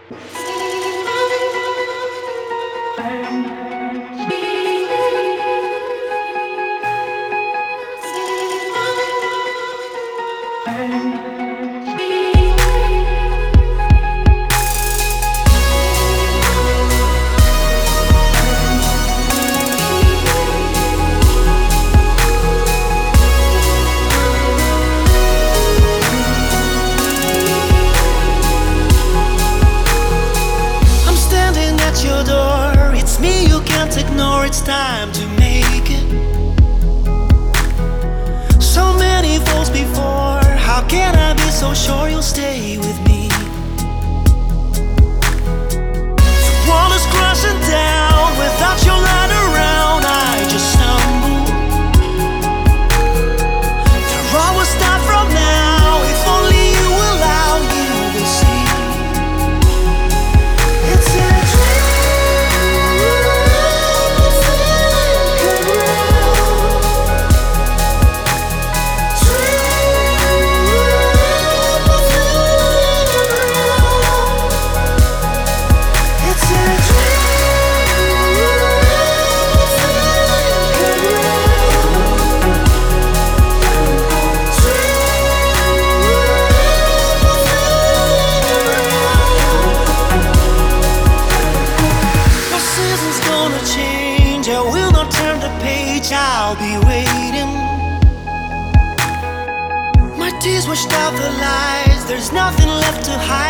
It's time to make it. So many falls before. How can I be so sure you'll stay with me? The wall is crashing down without your light around. I just stumble. There always start from now. If only you allow, you will see. It's a dream. I'll be waiting. My tears washed out the lies. There's nothing left to hide.